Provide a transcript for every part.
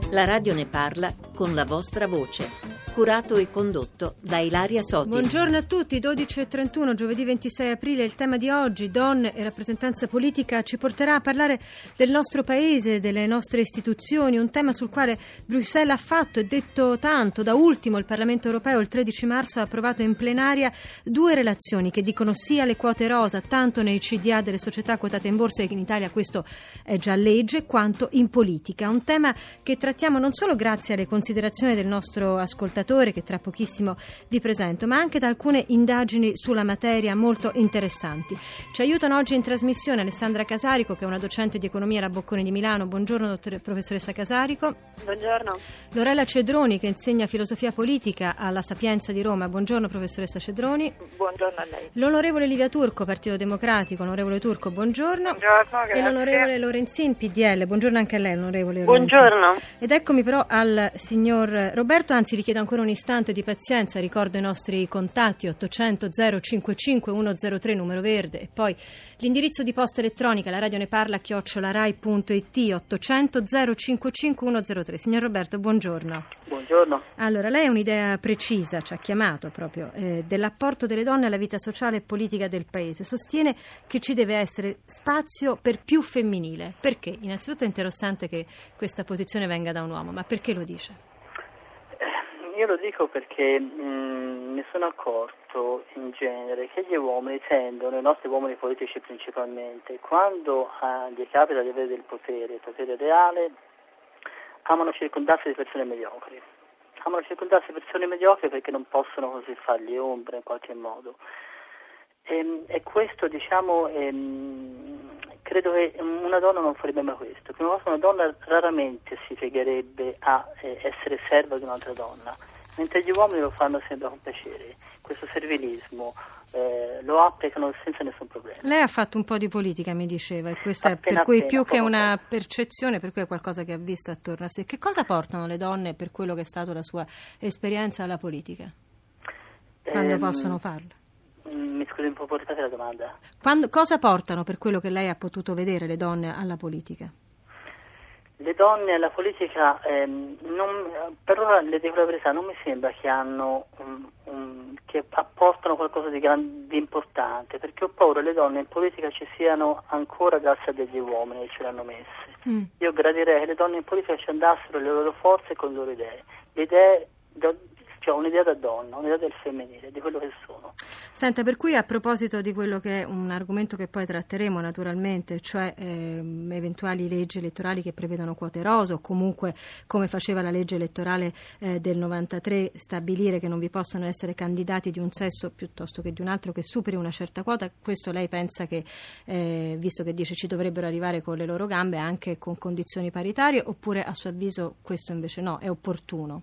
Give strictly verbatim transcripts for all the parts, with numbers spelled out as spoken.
La radio ne parla con la vostra voce. Curato e condotto da Ilaria Sotis. Buongiorno a tutti, dodici e trentuno, giovedì ventisei aprile. Il tema di oggi, donne e rappresentanza politica, ci porterà a parlare del nostro paese, delle nostre istituzioni, un tema sul quale Bruxelles ha fatto e detto tanto. Da ultimo il Parlamento europeo il tredici marzo ha approvato in plenaria due relazioni che dicono sì alle quote rosa, tanto nei C D A delle società quotate in borsa, e che in Italia questo è già legge, quanto in politica. Un tema che trattiamo non solo grazie alle considerazioni del nostro ascoltatore, che tra pochissimo vi presento, ma anche da alcune indagini sulla materia molto interessanti. Ci aiutano oggi in trasmissione Alessandra Casarico, che è una docente di economia alla Bocconi di Milano. Buongiorno, dottor, professoressa Casarico. Buongiorno. Lorella Cedroni, che insegna filosofia politica alla Sapienza di Roma. Buongiorno, professoressa Cedroni. Buongiorno a lei. L'onorevole Livia Turco, Partito Democratico. Onorevole Turco, buongiorno. Buongiorno, grazie. E l'onorevole Lorenzin, P D L. Buongiorno anche a lei, onorevole Lorenzin. Buongiorno. Ed eccomi però al signor Roberto, anzi richiedo ancora un istante di pazienza, ricordo i nostri contatti: ottocento zero cinquantacinque centotre, numero verde, e poi l'indirizzo di posta elettronica la radio ne parla chiocciola rai punto it, ottocento zero cinquantacinque centotre. Signor Roberto, buongiorno. Buongiorno. Allora, lei ha un'idea precisa, ci ha chiamato proprio, eh, dell'apporto delle donne alla vita sociale e politica del paese. Sostiene che ci deve essere spazio per più femminile. Perché? Innanzitutto è interessante che questa posizione venga da un uomo, ma perché lo dice? Io lo dico perché mh, mi sono accorto in genere che gli uomini tendono, i nostri uomini politici principalmente, quando eh, gli capita di avere del potere, il potere reale, amano circondarsi di persone mediocri. Amano circondarsi di persone mediocri perché non possono così fargli ombra in qualche modo. E, e questo, diciamo, ehm, credo che una donna non farebbe mai questo. Prima cosa, una donna raramente si piegherebbe a eh, essere serva di un'altra donna, mentre gli uomini lo fanno sempre con piacere. Questo servilismo eh, lo applicano senza nessun problema. Lei ha fatto un po' di politica, mi diceva, e questa appena, è per cui appena, più che una poco. percezione, per cui è qualcosa che ha visto attorno a sé. Che cosa portano le donne, per quello che è stata la sua esperienza, alla politica? Quando Ehm, possono farlo? Mi scusi, un po', può ripetere la domanda? Quando, cosa portano, per quello che lei ha potuto vedere, le donne alla politica? Le donne alla politica, ehm, non, per ora, le dico la verità, non mi sembra che hanno un, un, che apportano qualcosa di, gran, di importante, perché ho paura che le donne in politica ci siano ancora grazie a degli uomini che ce le hanno messe. Mm. Io gradirei che le donne in politica ci andassero le loro forze con le loro idee. Le idee, cioè un'idea da donna, un'idea del femminile, di quello che sono. Senta, per cui a proposito di quello che è un argomento che poi tratteremo naturalmente, cioè ehm, eventuali leggi elettorali che prevedono quote rosa, o comunque, come faceva la legge elettorale eh, del novantatré, stabilire che non vi possono essere candidati di un sesso piuttosto che di un altro che superi una certa quota, questo lei pensa che, eh, visto che dice ci dovrebbero arrivare con le loro gambe, anche con condizioni paritarie, oppure a suo avviso questo invece no, è opportuno?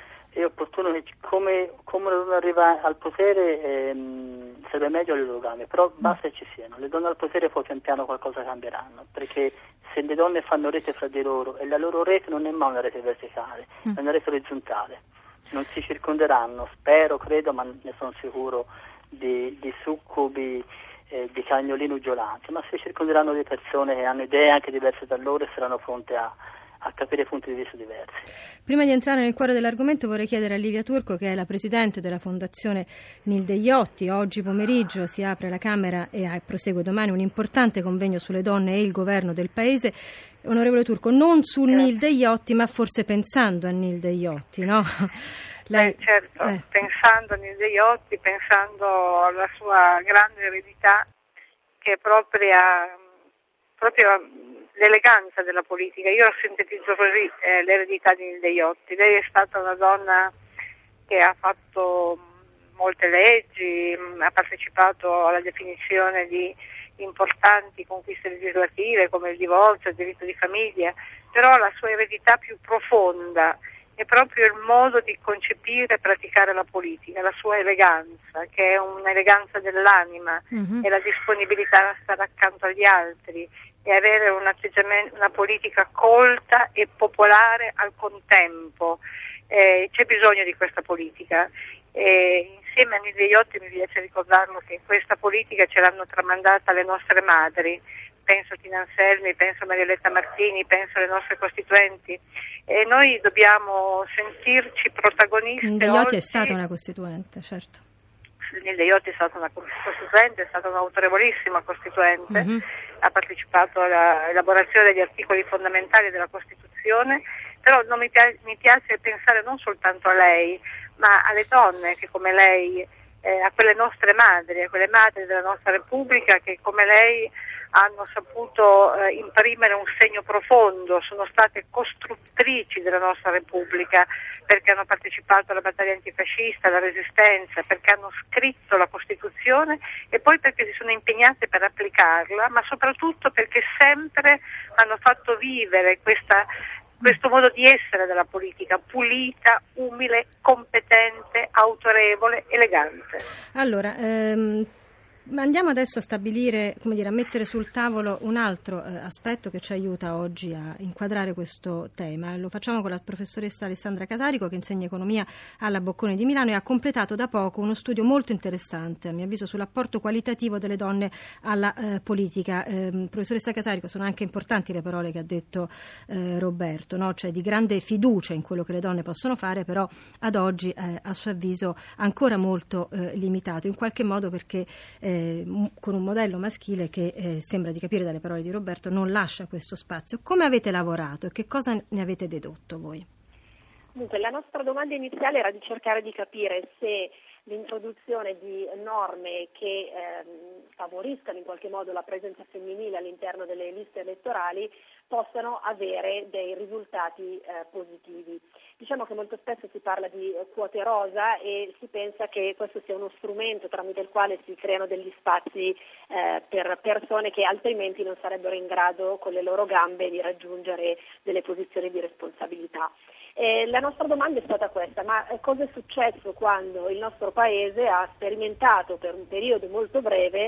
È opportuno che come, come una donna arriva al potere ehm, sarebbe meglio le loro gambe, però basta che ci siano. Le donne al potere poi pian piano qualcosa cambieranno, perché se le donne fanno rete fra di loro, e la loro rete non è mai una rete verticale, è una rete orizzontale, non si circonderanno, spero, credo, ma ne sono sicuro, di, di succubi, eh, di cagnolini uggiolanti, ma si circonderanno di persone che hanno idee anche diverse da loro e saranno pronte a a capire punti di vista diversi. Prima di entrare nel cuore dell'argomento vorrei chiedere a Livia Turco, che è la presidente della Fondazione Nilde Iotti. Oggi pomeriggio si apre alla Camera e prosegue domani un importante convegno sulle donne e il governo del paese. Onorevole Turco, non sul Grazie. Nilde Iotti, ma forse pensando a Nilde Iotti, no? Lei, Beh, certo, eh. pensando a Nilde Iotti, pensando alla sua grande eredità, che è propria, proprio l'eleganza della politica. Io la sintetizzo così, eh, l'eredità di Nilde Iotti. Lei è stata una donna che ha fatto molte leggi, ha partecipato alla definizione di importanti conquiste legislative come il divorzio, il diritto di famiglia, però la sua eredità più profonda è proprio il modo di concepire e praticare la politica, la sua eleganza, che è un'eleganza dell'anima, mm-hmm. e la disponibilità a stare accanto agli altri e avere un atteggiamento, una politica colta e popolare al contempo. Eh, c'è bisogno di questa politica. Eh, insieme a Nilde Iotti mi piace ricordarlo che questa politica ce l'hanno tramandata le nostre madri, penso a Tina Anselmi, penso a Marioletta Martini, penso alle nostre costituenti, e noi dobbiamo sentirci protagonisti. Indeiotti è stata una costituente, certo. Indeiotti è stata una costituente, è stata un'autorevolissima costituente, mm-hmm. ha partecipato all'elaborazione degli articoli fondamentali della Costituzione, però non mi piace, mi piace pensare non soltanto a lei, ma alle donne che come lei, eh, a quelle nostre madri, a quelle madri della nostra Repubblica che come lei hanno saputo eh, imprimere un segno profondo, sono state costruttrici della nostra Repubblica, perché hanno partecipato alla battaglia antifascista, alla Resistenza, perché hanno scritto la Costituzione e poi perché si sono impegnate per applicarla, ma soprattutto perché sempre hanno fatto vivere questa, questo modo di essere della politica, pulita, umile, competente, autorevole, elegante. Allora, ehm... andiamo adesso a stabilire, come dire, a mettere sul tavolo un altro eh, aspetto che ci aiuta oggi a inquadrare questo tema. Lo facciamo con la professoressa Alessandra Casarico, che insegna economia alla Bocconi di Milano e ha completato da poco uno studio molto interessante, a mio avviso, sull'apporto qualitativo delle donne alla eh, politica. Eh, professoressa Casarico, sono anche importanti le parole che ha detto eh, Roberto, no? Cioè di grande fiducia in quello che le donne possono fare, però ad oggi eh, a suo avviso ancora molto eh, limitato, in qualche modo perché eh, con un modello maschile che eh, sembra di capire dalle parole di Roberto non lascia questo spazio. Come avete lavorato e che cosa ne avete dedotto voi? Dunque, la nostra domanda iniziale era di cercare di capire se l'introduzione di norme che ehm, favoriscano in qualche modo la presenza femminile all'interno delle liste elettorali possano avere dei risultati eh, positivi. Diciamo che molto spesso si parla di eh, quote rosa e si pensa che questo sia uno strumento tramite il quale si creano degli spazi eh, per persone che altrimenti non sarebbero in grado con le loro gambe di raggiungere delle posizioni di responsabilità. Eh, la nostra domanda è stata questa: ma eh, cosa è successo quando il nostro Paese ha sperimentato per un periodo molto breve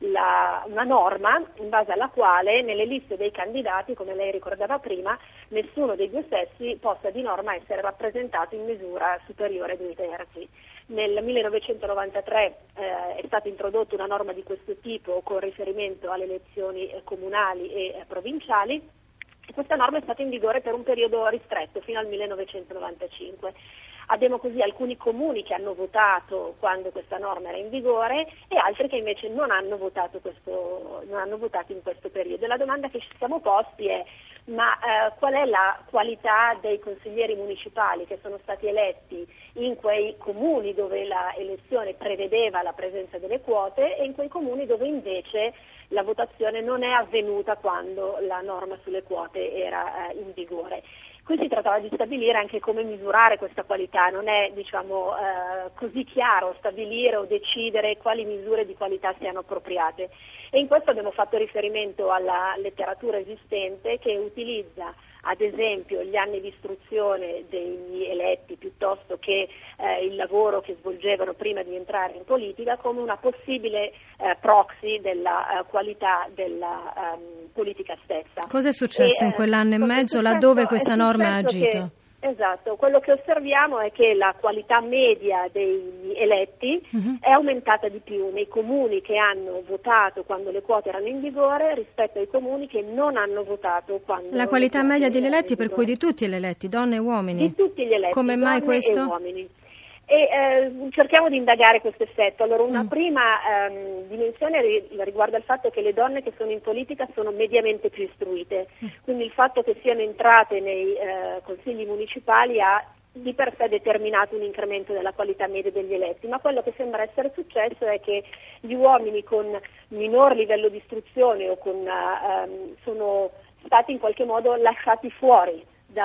la, una norma in base alla quale nelle liste dei candidati, come lei ricordava prima, nessuno dei due sessi possa di norma essere rappresentato in misura superiore ai due terzi. Nel millenovecentonovantatré eh, è stata introdotta una norma di questo tipo con riferimento alle elezioni eh, comunali e eh, provinciali. Questa norma è stata in vigore per un periodo ristretto fino al millenovecentonovantacinque. Abbiamo così alcuni comuni che hanno votato quando questa norma era in vigore e altri che invece non hanno votato questo, non hanno votato in questo periodo. E la domanda che ci siamo posti è: ma eh, qual è la qualità dei consiglieri municipali che sono stati eletti in quei comuni dove la elezione prevedeva la presenza delle quote e in quei comuni dove invece la votazione non è avvenuta quando la norma sulle quote era eh, in vigore? Qui si trattava di stabilire anche come misurare questa qualità, non è diciamo eh, così chiaro stabilire o decidere quali misure di qualità siano appropriate, e in questo abbiamo fatto riferimento alla letteratura esistente che utilizza ad esempio gli anni di istruzione degli eletti piuttosto che eh, il lavoro che svolgevano prima di entrare in politica come una possibile eh, proxy della uh, qualità della um, politica stessa. Cosa è successo e, in quell'anno e mezzo laddove questa norma ha agito? Che, esatto, quello che osserviamo è che la qualità media degli eletti uh-huh. è aumentata di più nei comuni che hanno votato quando le quote erano in vigore rispetto ai comuni che non hanno votato quando la qualità media degli eletti, per cui di tutti gli eletti, donne e uomini. Di tutti gli eletti. Come mai questo? E uomini. E eh, cerchiamo di indagare questo effetto. Allora, una mm. prima ehm, dimensione ri- riguarda il fatto che le donne che sono in politica sono mediamente più istruite, mm. quindi il fatto che siano entrate nei eh, consigli municipali ha di per sé determinato un incremento della qualità media degli eletti, ma quello che sembra essere successo è che gli uomini con minor livello di istruzione o con, uh, um, sono stati in qualche modo lasciati fuori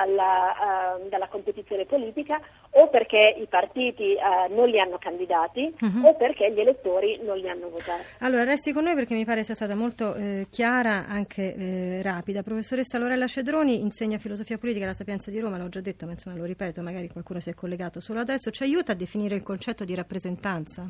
Dalla, uh, dalla competizione politica, o perché i partiti uh, non li hanno candidati uh-huh. o perché gli elettori non li hanno votati. Allora resti con noi perché mi pare sia stata molto eh, chiara, anche eh, rapida. Professoressa Lorella Cedroni insegna filosofia politica alla Sapienza di Roma, l'ho già detto ma insomma lo ripeto, magari qualcuno si è collegato solo adesso. Ci aiuta a definire il concetto di rappresentanza?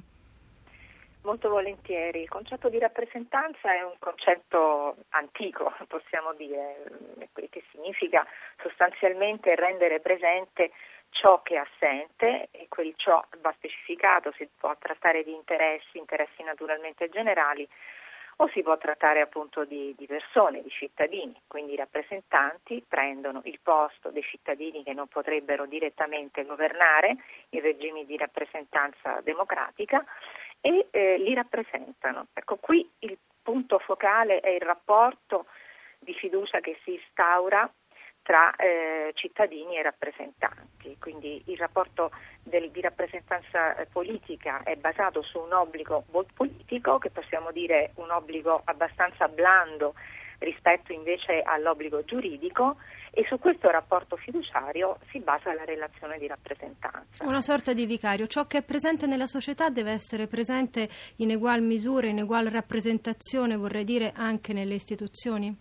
Molto volentieri. Il concetto di rappresentanza è un concetto antico, possiamo dire, che significa sostanzialmente rendere presente ciò che è assente, e quel ciò va specificato, si può trattare di interessi, interessi naturalmente generali, o si può trattare appunto di, di persone, di cittadini, quindi i rappresentanti prendono il posto dei cittadini che non potrebbero direttamente governare in regimi di rappresentanza democratica e eh, li rappresentano. Ecco, qui il punto focale è il rapporto di fiducia che si instaura tra eh, cittadini e rappresentanti, quindi il rapporto del, di rappresentanza politica è basato su un obbligo politico, che possiamo dire un obbligo abbastanza blando rispetto invece all'obbligo giuridico, e su questo rapporto fiduciario si basa la relazione di rappresentanza. Una sorta di vicario, ciò che è presente nella società deve essere presente in egual misura, in egual rappresentazione, vorrei dire anche nelle istituzioni?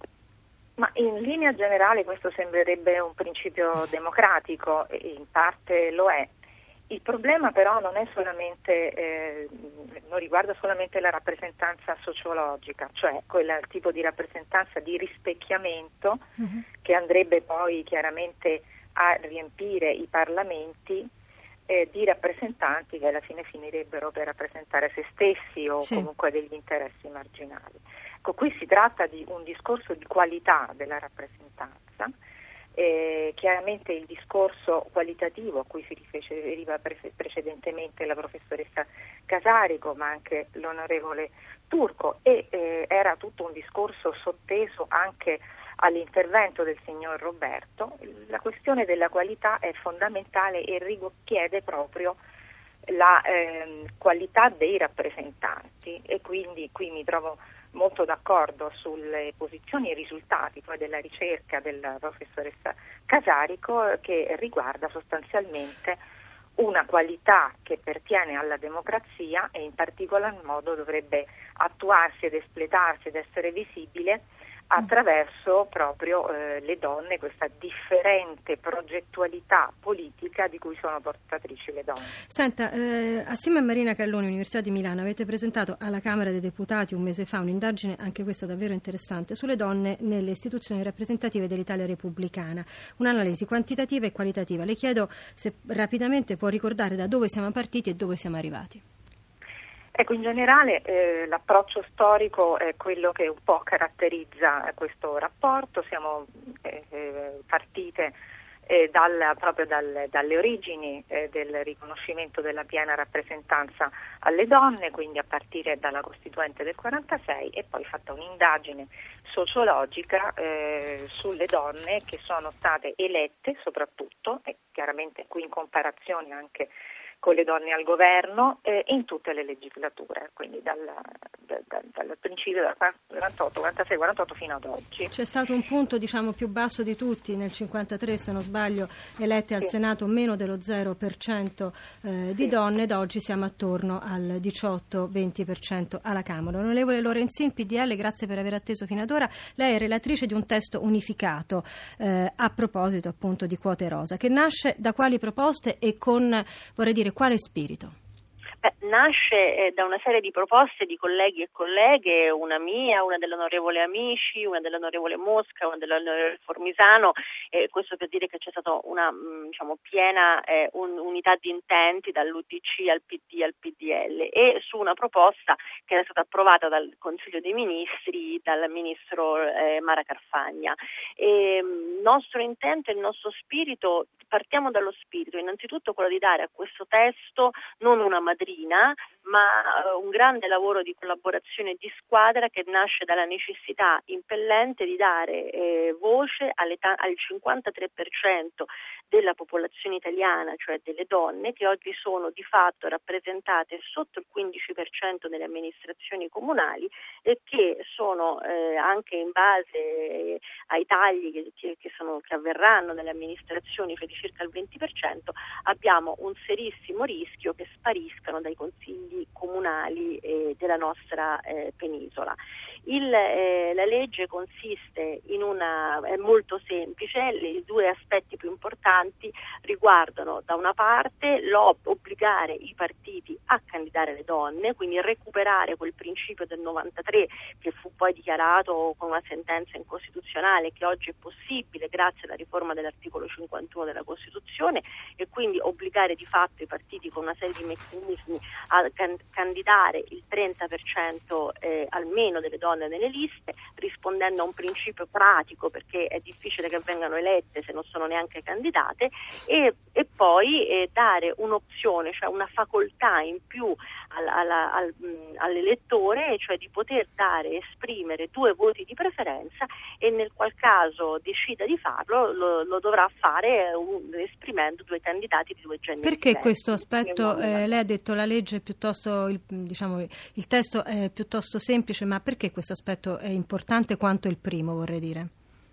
Ma in linea generale questo sembrerebbe un principio democratico e in parte lo è. Il problema però non è solamente, eh, non riguarda solamente la rappresentanza sociologica, cioè quel tipo di rappresentanza di rispecchiamento uh-huh. che andrebbe poi chiaramente a riempire i parlamenti eh, di rappresentanti che alla fine finirebbero per rappresentare se stessi o sì. comunque degli interessi marginali. Ecco, qui si tratta di un discorso di qualità della rappresentanza. Eh, chiaramente il discorso qualitativo a cui si riferiva pre- precedentemente la professoressa Casarico, ma anche l'onorevole Turco, e eh, era tutto un discorso sotteso anche all'intervento del signor Roberto. La questione della qualità è fondamentale e richiede proprio la eh, qualità dei rappresentanti, e quindi qui mi trovo molto d'accordo sulle posizioni e risultati poi della ricerca della professoressa Casarico, che riguarda sostanzialmente una qualità che pertiene alla democrazia e in particolar modo dovrebbe attuarsi ed espletarsi ed essere visibile attraverso proprio eh, le donne, questa differente progettualità politica di cui sono portatrici le donne. Senta, eh, assieme a Marina Calloni, Università di Milano, avete presentato alla Camera dei Deputati un mese fa un'indagine, anche questa davvero interessante, sulle donne nelle istituzioni rappresentative dell'Italia repubblicana, un'analisi quantitativa e qualitativa. Le chiedo se rapidamente può ricordare da dove siamo partiti e dove siamo arrivati. Ecco, in generale eh, l'approccio storico è quello che un po' caratterizza questo rapporto. Siamo eh, partite eh, dal, proprio dal, dalle origini eh, del riconoscimento della piena rappresentanza alle donne, quindi a partire dalla Costituente del quarantasei, e poi fatta un'indagine sociologica eh, sulle donne che sono state elette soprattutto, e chiaramente qui in comparazione anche con le donne al governo eh, in tutte le legislature, quindi dal, dal, dal, dal principio del quarantotto, quarantasei, quarantotto fino ad oggi. C'è stato un punto diciamo più basso di tutti, nel cinquantatré se non sbaglio, elette al sì. Senato meno dello zero per cento eh, di sì. donne, ed oggi siamo attorno al diciotto venti per cento alla Camera. Onorevole Lorenzin, P D L, grazie per aver atteso fino ad ora. Lei è relatrice di un testo unificato eh, a proposito appunto di quote rosa, che nasce da quali proposte e con, vorrei dire, quale spirito? Beh, nasce eh, da una serie di proposte di colleghi e colleghe, una mia, una dell'onorevole Amici, una dell'onorevole Mosca, una dell'onorevole Formisano, e questo per dire che c'è stata una mh, diciamo, piena eh, un, unità di intenti dall'U D C al P D al P D L, e su una proposta che era stata approvata dal Consiglio dei Ministri, dal Ministro eh, Mara Carfagna. E, mh, nostro intento e il nostro spirito, partiamo dallo spirito, innanzitutto quello di dare a questo testo non una madrina, ma un grande lavoro di collaborazione di squadra che nasce dalla necessità impellente di dare eh, voce all'età, al cinquantatré per cento della popolazione italiana, cioè delle donne, che oggi sono di fatto rappresentate sotto il quindici per cento nelle amministrazioni comunali, e che sono eh, anche in base ai tagli che, che, che, sono, che avverranno nelle amministrazioni, cioè di circa il venti per cento, abbiamo un serissimo rischio che spariscano dai consigli comunali eh, della nostra eh, penisola. Il, eh, la legge consiste in una, è molto semplice, i due aspetti più importanti riguardano da una parte l'obbligare i partiti a candidare le donne, quindi recuperare quel principio del novantatré che fu poi dichiarato con una sentenza incostituzionale, che oggi è possibile grazie alla riforma dell'articolo cinquantuno della Costituzione, e quindi obbligare di fatto i partiti con una serie di meccanismi a can- candidare il trenta per cento eh, almeno delle donne nelle liste, rispondendo a un principio pratico, perché è difficile che vengano elette se non sono neanche candidate, e, e poi eh, dare un'opzione, cioè una facoltà in più al, alla, al, mh, all'elettore, cioè di poter dare, esprimere due voti di preferenza, e nel qual caso decida di farlo lo, lo dovrà fare un, esprimendo due candidati di due generi. Perché diversi. questo aspetto, eh, lei ha detto la legge è piuttosto, il, diciamo, il testo è piuttosto semplice, ma perché questo aspetto è importante quanto il primo, vorrei dire?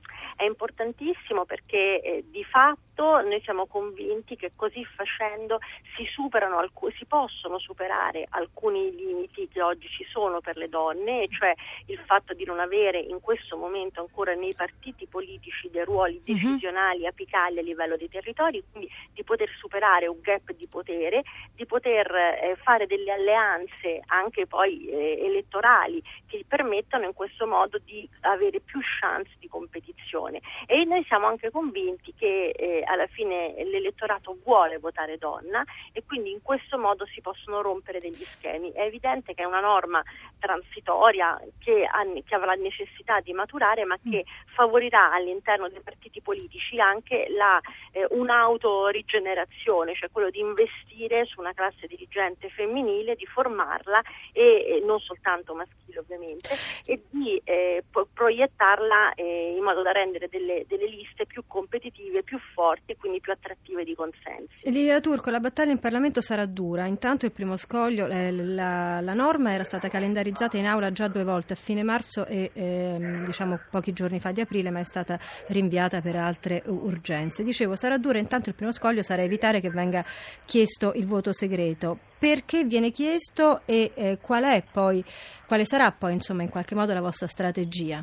È importantissimo perché eh, di fatto noi siamo convinti che così facendo si superano alc- si possono superare alcuni limiti che oggi ci sono per le donne, e cioè il fatto di non avere in questo momento ancora nei partiti politici dei ruoli decisionali uh-huh. apicali a livello dei territori, quindi di poter superare un gap di potere, di poter eh, fare delle alleanze anche poi eh, elettorali che permettano in questo modo di avere più chance di competizione. E noi siamo anche convinti che eh, alla fine l'elettorato vuole votare donna, e quindi in questo modo si possono rompere degli schemi. È evidente che è una norma transitoria che, ha, che avrà necessità di maturare, ma che favorirà all'interno dei partiti politici anche la, eh, un'autorigenerazione, cioè quello di investire su una classe dirigente femminile, di formarla, e, e non soltanto maschile ovviamente, e di eh, pro- proiettarla eh, in modo da rendere delle, delle liste più competitive, più forti e quindi più attrattive di consensi. Lidia Turco, la battaglia in Parlamento sarà dura. Intanto il primo scoglio, eh, la, la norma era stata calendarizzata in aula già due volte, a fine marzo e ehm, diciamo pochi giorni fa di aprile, ma è stata rinviata per altre urgenze. Dicevo, sarà dura. Intanto il primo scoglio sarà evitare che venga chiesto il voto segreto. Perché viene chiesto e eh, qual è poi, quale sarà poi insomma in qualche modo la vostra strategia?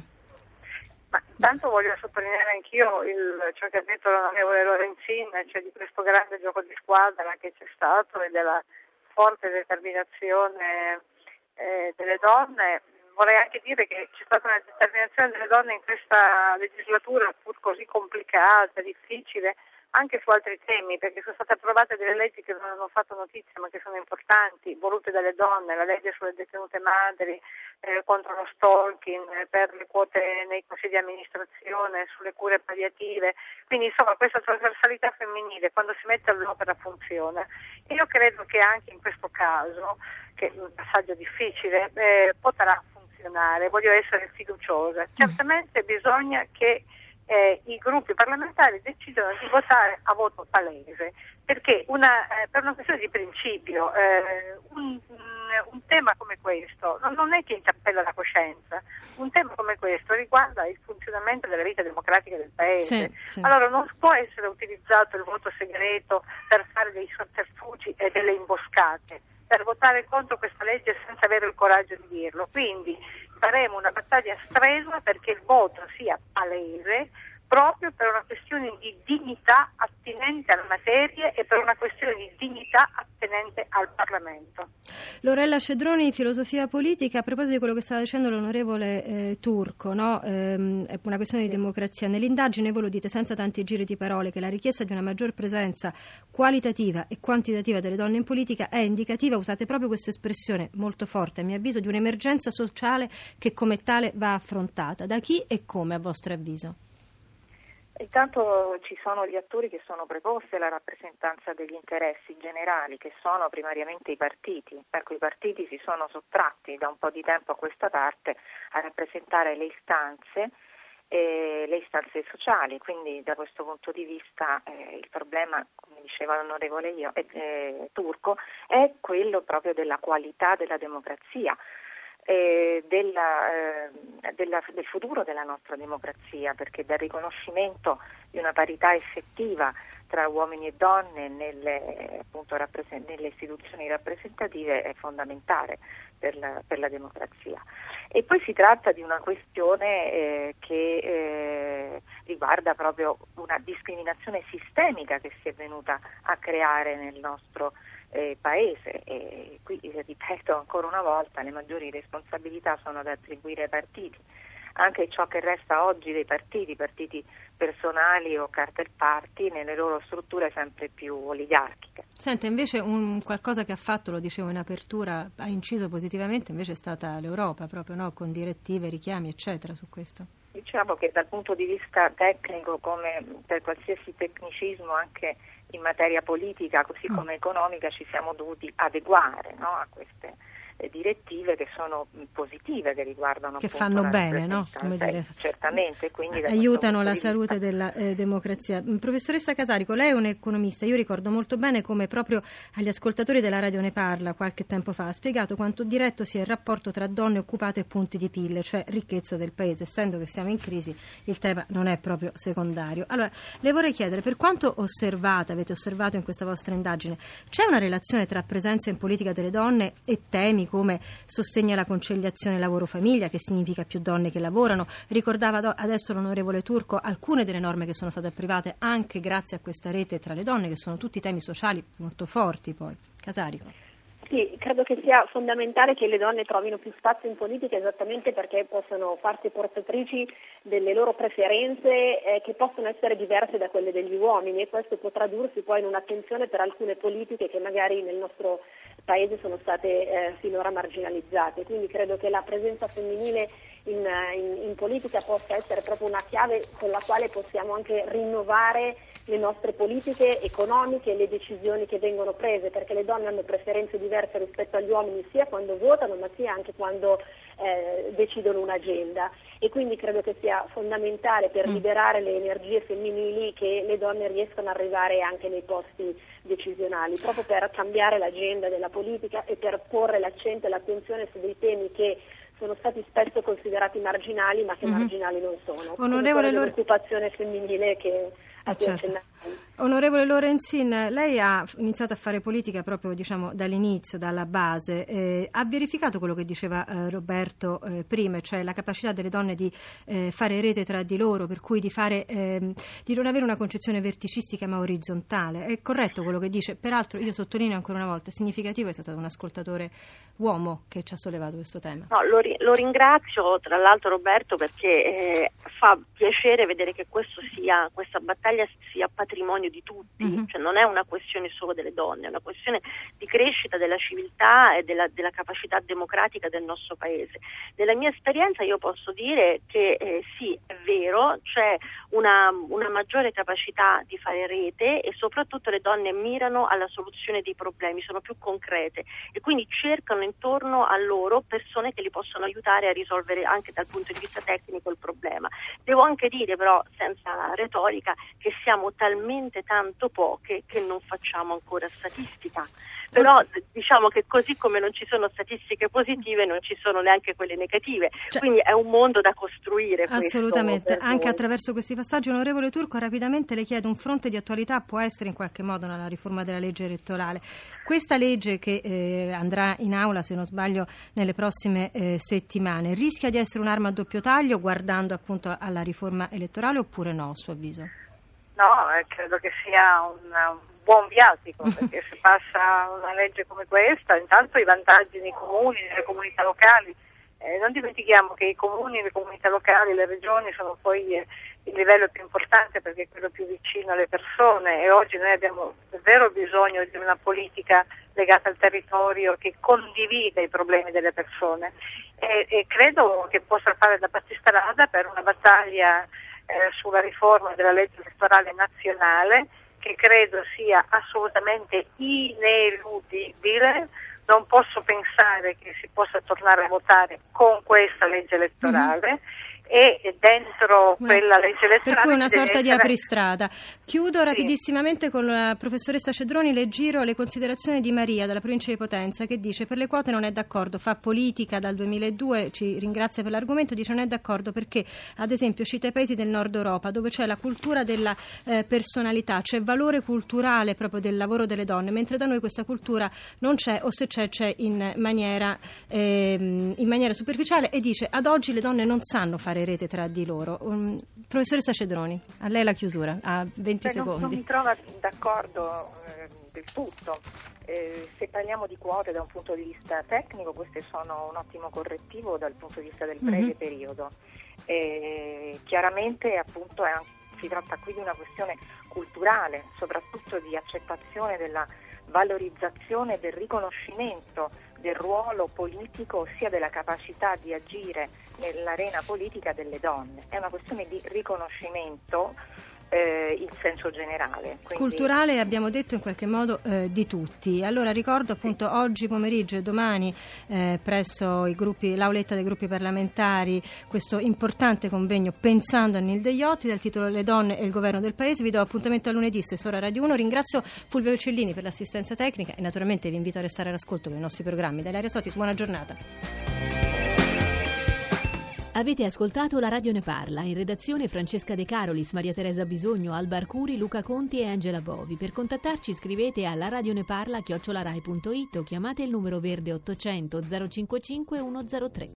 Ma intanto voglio sottolineare anch'io il, ciò che ha detto l'onorevole Lorenzin, cioè di questo grande gioco di squadra che c'è stato e della forte determinazione eh, delle donne. Vorrei anche dire che c'è stata una determinazione delle donne in questa legislatura, pur così complicata, difficile, anche su altri temi, perché sono state approvate delle leggi che non hanno fatto notizia ma che sono importanti, volute dalle donne, la legge sulle detenute madri, eh, contro lo stalking, eh, per le quote nei consigli di amministrazione, sulle cure palliative. Quindi insomma questa trasversalità femminile quando si mette all'opera funziona. E io credo che anche in questo caso, che è un passaggio difficile, eh, potrà funzionare, voglio essere fiduciosa. Certamente bisogna che Eh, i gruppi parlamentari decidono di votare a voto palese, perché una, eh, per una questione di principio eh, un, un tema come questo non, non è che interpella la coscienza, un tema come questo riguarda il funzionamento della vita democratica del Paese. Sì, sì. Allora non può essere utilizzato il voto segreto per fare dei sotterfugi e delle imboscate, per votare contro questa legge senza avere il coraggio di dirlo. Quindi faremo una battaglia strenua perché il voto sia palese, proprio per una questione di dignità attinente alla materia e per una questione di dignità attinente al Parlamento. Lorella Cedroni, filosofia politica. A proposito di quello che stava dicendo l'onorevole eh, Turco, no? ehm, è una questione di democrazia. Nell'indagine voi lo dite senza tanti giri di parole che la richiesta di una maggior presenza qualitativa e quantitativa delle donne in politica è indicativa, usate proprio questa espressione molto forte a mio avviso, di un'emergenza sociale che come tale va affrontata. Da chi e come, a vostro avviso? Intanto ci sono gli attori che sono preposti alla rappresentanza degli interessi generali, che sono primariamente i partiti. Ecco, i partiti si sono sottratti da un po' di tempo a questa parte a rappresentare le istanze, eh, le istanze sociali, quindi da questo punto di vista eh, il problema, come diceva l'onorevole io, eh, eh, Turco, è quello proprio della qualità della democrazia. Eh, della, eh, della, del futuro della nostra democrazia, perché dal riconoscimento di una parità effettiva tra uomini e donne nelle, appunto, rappresent- nelle istituzioni rappresentative è fondamentale per la, per la democrazia. E poi si tratta di una questione eh, che eh, riguarda proprio una discriminazione sistemica che si è venuta a creare nel nostro Eh, paese, e qui ripeto ancora una volta, le maggiori responsabilità sono da attribuire ai partiti. anche ciò che resta oggi dei partiti, partiti personali o cartel party nelle loro strutture sempre più oligarchiche. Senta, invece un qualcosa che ha fatto, lo dicevo in apertura, ha inciso positivamente invece è stata l'Europa, proprio, no? Con direttive, richiami eccetera su questo. Diciamo che dal punto di vista tecnico, come per qualsiasi tecnicismo anche in materia politica così come mm. economica, ci siamo dovuti adeguare, no? A queste direttive che sono positive, che riguardano che fanno bene, no? Come dire, certamente, quindi aiutano la di salute vista. della eh, democrazia. Professoressa Casarico, lei è un'economista, io ricordo molto bene come proprio agli ascoltatori della radio Ne Parla qualche tempo fa ha spiegato quanto diretto sia il rapporto tra donne occupate e punti di P I L, cioè ricchezza del paese. Essendo che siamo in crisi, il tema non è proprio secondario. Allora, le vorrei chiedere, per quanto osservate, avete osservato in questa vostra indagine, c'è una relazione tra presenza in politica delle donne e temi come sostegno alla conciliazione lavoro-famiglia, che significa più donne che lavorano? Ricordava adesso l'onorevole Turco alcune delle norme che sono state approvate anche grazie a questa rete tra le donne, che sono tutti temi sociali molto forti. Poi Casarico. Sì, credo che sia fondamentale che le donne trovino più spazio in politica, esattamente perché possono farsi portatrici delle loro preferenze eh, che possono essere diverse da quelle degli uomini, e questo può tradursi poi in un'attenzione per alcune politiche che magari nel nostro paese sono state eh, finora marginalizzate. Quindi credo che la presenza femminile in, in, in politica possa essere proprio una chiave con la quale possiamo anche rinnovare le nostre politiche economiche e le decisioni che vengono prese, perché le donne hanno preferenze diverse rispetto agli uomini sia quando votano ma sia anche quando eh, decidono un'agenda, e quindi credo che sia fondamentale per liberare le energie femminili che le donne riescano ad arrivare anche nei posti decisionali, proprio per cambiare l'agenda della politica e per porre l'accento e l'attenzione su dei temi che sono stati spesso considerati marginali ma che mm-hmm. marginali non sono. Onorevole Lore... l'occupazione femminile che Eh certo. Onorevole Lorenzin, lei ha iniziato a fare politica proprio diciamo dall'inizio, dalla base. Eh, ha verificato quello che diceva eh, Roberto eh, prima, cioè la capacità delle donne di eh, fare rete tra di loro, per cui di fare eh, di non avere una concezione verticistica ma orizzontale. È corretto quello che dice? Peraltro io sottolineo ancora una volta, significativo è stato un ascoltatore uomo che ci ha sollevato questo tema. No, lo, ri- lo ringrazio tra l'altro Roberto, perché eh, fa piacere vedere che questo sia questa battaglia sia patrimonio di tutti, mm-hmm. cioè non è una questione solo delle donne, è una questione di crescita della civiltà e della, della capacità democratica del nostro paese. Nella mia esperienza io posso dire che eh, sì, è vero, c'è una, una maggiore capacità di fare rete e soprattutto le donne mirano alla soluzione dei problemi, sono più concrete e quindi cercano intorno a loro persone che li possono aiutare a risolvere anche dal punto di vista tecnico il problema. Devo anche dire però, senza retorica, che siamo talmente tanto poche che non facciamo ancora statistica, però diciamo che così come non ci sono statistiche positive non ci sono neanche quelle negative, cioè, quindi è un mondo da costruire. Assolutamente, anche attraverso questi passaggi. Onorevole Turco, rapidamente le chiedo, un fronte di attualità può essere in qualche modo nella riforma della legge elettorale. Questa legge che eh, andrà in aula, se non sbaglio, nelle prossime eh, settimane, rischia di essere un'arma a doppio taglio guardando appunto alla riforma elettorale oppure no, a suo avviso? No, eh, credo che sia un, un buon viatico, perché se passa una legge come questa, intanto i vantaggi nei comuni, nelle comunità locali, eh, non dimentichiamo che i comuni, le comunità locali, le regioni sono poi eh, il livello più importante perché è quello più vicino alle persone, e oggi noi abbiamo davvero bisogno di una politica legata al territorio che condivida i problemi delle persone, e, e credo che possa fare da battistrada per una battaglia Eh, sulla riforma della legge elettorale nazionale, che credo sia assolutamente ineludibile. Non posso pensare che si possa tornare a votare con questa legge elettorale. Mm-hmm. E dentro una, quella legge elettorale, per cui una sorta essere... di apristrada. Chiudo sì. rapidissimamente con la professoressa Cedroni, le giro le considerazioni di Maria dalla provincia di Potenza, che dice: per le quote non è d'accordo, fa politica dal duemiladue, ci ringrazia per l'argomento, dice non è d'accordo perché ad esempio cita i paesi del nord Europa dove c'è la cultura della eh, personalità, c'è valore culturale proprio del lavoro delle donne, mentre da noi questa cultura non c'è, o se c'è c'è in maniera eh, in maniera superficiale, e dice ad oggi le donne non sanno fare rete tra di loro. Um, professoressa Cedroni, a lei la chiusura, a venti Beh, secondi. Non, non mi trova d'accordo eh, il tutto. Eh, se parliamo di quote da un punto di vista tecnico, queste sono un ottimo correttivo dal punto di vista del breve mm-hmm. periodo. Eh, chiaramente appunto è anche, si tratta qui di una questione culturale, soprattutto di accettazione della valorizzazione del riconoscimento del ruolo politico, sia della capacità di agire nell'arena politica delle donne. È una questione di riconoscimento eh, in senso generale. Quindi... culturale, abbiamo detto in qualche modo eh, di tutti. Allora ricordo appunto sì. oggi pomeriggio e domani eh, presso i gruppi, l'auletta dei gruppi parlamentari, questo importante convegno Pensando a Nilde Iotti dal titolo Le donne e il governo del paese. Vi do appuntamento a lunedì, stessa ora Radio uno. Ringrazio Fulvio Uccellini per l'assistenza tecnica e naturalmente vi invito a restare all'ascolto per i nostri programmi. Da Ilaria Sotis, buona giornata. Avete ascoltato La Radio ne parla, in redazione Francesca De Carolis, Maria Teresa Bisogno, Alba Arcuri, Luca Conti e Angela Bovi. Per contattarci scrivete a laradioneparla chiocciola rai punto it o chiamate il numero verde ottocento zero cinquantacinque centotre.